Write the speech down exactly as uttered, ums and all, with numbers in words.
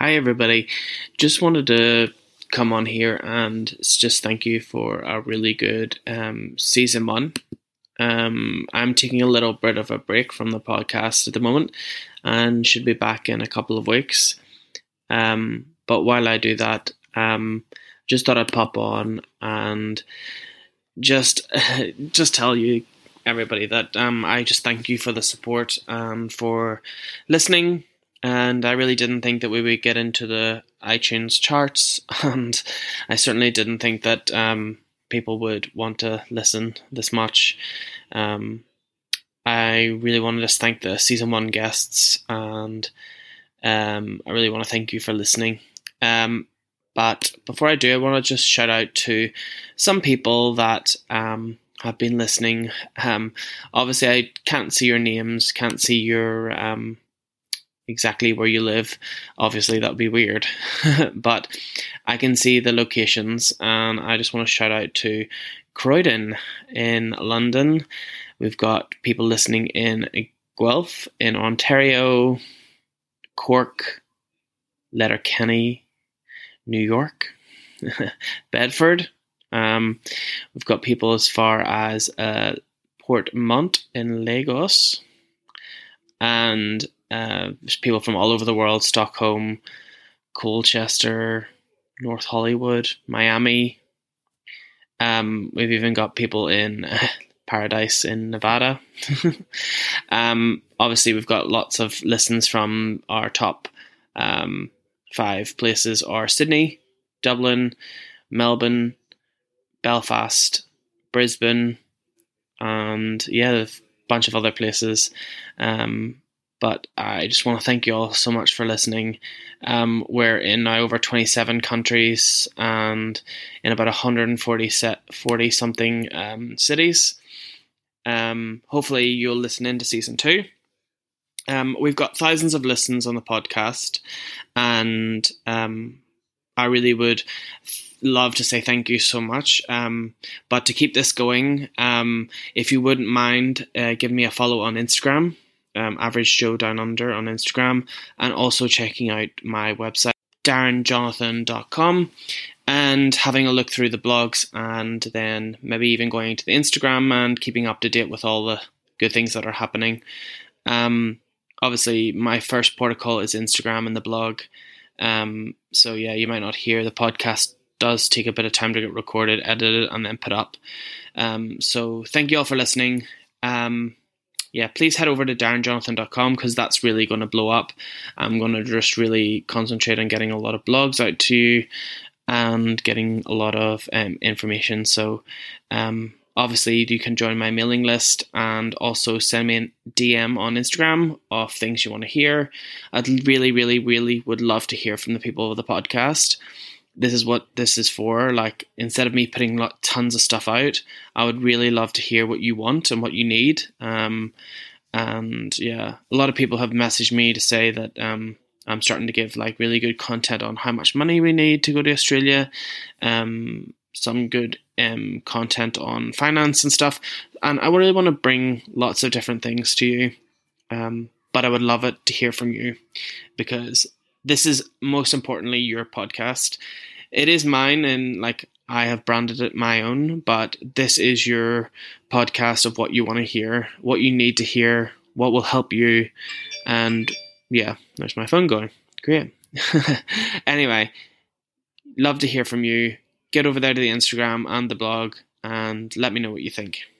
Hi, everybody. Just wanted to come on here and just thank you for a really good um, season one. Um, I'm taking a little bit of a break from the podcast at the moment and should be back in a couple of weeks. Um, but while I do that, um, just thought I'd pop on and just just tell you, everybody, that um, I just thank you for the support and for listening. And I really didn't think that we would get into the iTunes charts, and I certainly didn't think that um, people would want to listen this much. Um, I really wanted to thank the season one guests, and um, I really want to thank you for listening. Um, but before I do, I want to just shout out to some people that um, have been listening. Um, obviously, I can't see your names, can't see your um, exactly where you live. Obviously, that would be weird. But I can see the locations, and I just want to shout out to Croydon in London. We've got people listening in Guelph, in Ontario, Cork, Letterkenny, New York, Bedford. Um, we've got people as far as uh, Portmont in Lagos, and uh, there's people from all over the world: Stockholm, Colchester, North Hollywood, Miami. Um, we've even got people in uh, Paradise in Nevada. um, obviously, we've got lots of listens from our top um, five places are Sydney, Dublin, Melbourne, Belfast, Brisbane, and yeah, a bunch of other places. Um, but I just want to thank you all so much for listening. Um, we're in now over twenty-seven countries and in about one hundred forty, forty something um, cities. Um, hopefully you'll listen into season two. Um, we've got thousands of listens on the podcast, and um, I really would love to say thank you so much. Um, but to keep this going, um, if you wouldn't mind uh, giving me a follow on Instagram, um, Average Joe Down Under on Instagram, and also checking out my website, darren jonathan dot com, and having a look through the blogs, and then maybe even going to the Instagram and keeping up to date with all the good things that are happening. Um, obviously, my first protocol is Instagram and the blog. Um, so yeah, you might not hear the podcast. Does take a bit of time to get recorded, edited, and then put up. Um, so thank you all for listening. Um, yeah, please head over to darren jonathan dot com, because that's really going to blow up. I'm going to just really concentrate on getting a lot of blogs out to you and getting a lot of um, information. So um, obviously you can join my mailing list and also send me a D M on Instagram of things you want to hear. I'd really, really, really would love to hear from the people of the podcast. This is what this is for. Like, instead of me putting like tons of stuff out, I would really love to hear what you want and what you need. Um, and yeah, a lot of people have messaged me to say that um, I'm starting to give like really good content on how much money we need to go to Australia. Um, some good um, content on finance and stuff. And I really want to bring lots of different things to you. Um, but I would love it to hear from you, because this is most importantly your podcast. It is mine, and like I have branded it my own, but this is your podcast of what you want to hear, what you need to hear, what will help you. And yeah, there's my phone going. Great. Anyway, love to hear from you. Get over there to the Instagram and the blog and let me know what you think.